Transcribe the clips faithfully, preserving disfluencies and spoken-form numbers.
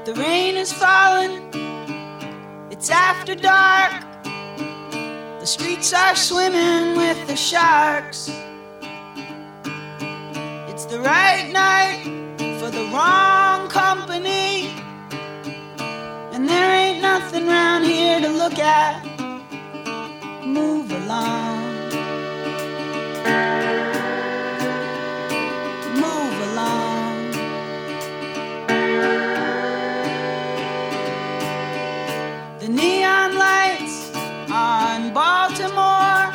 The rain is falling, it's after dark. The streets are swimming with the sharks. It's the right night for the wrong company, and there ain't nothing round here to look at. Move along. Move along. The neon lights on Baltimore,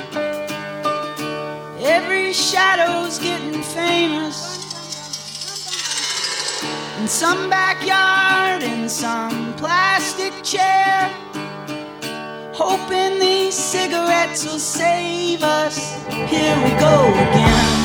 every shadow's getting famous. In some backyard, in some plastic chair, hoping these cigarettes will save us. Here we go again.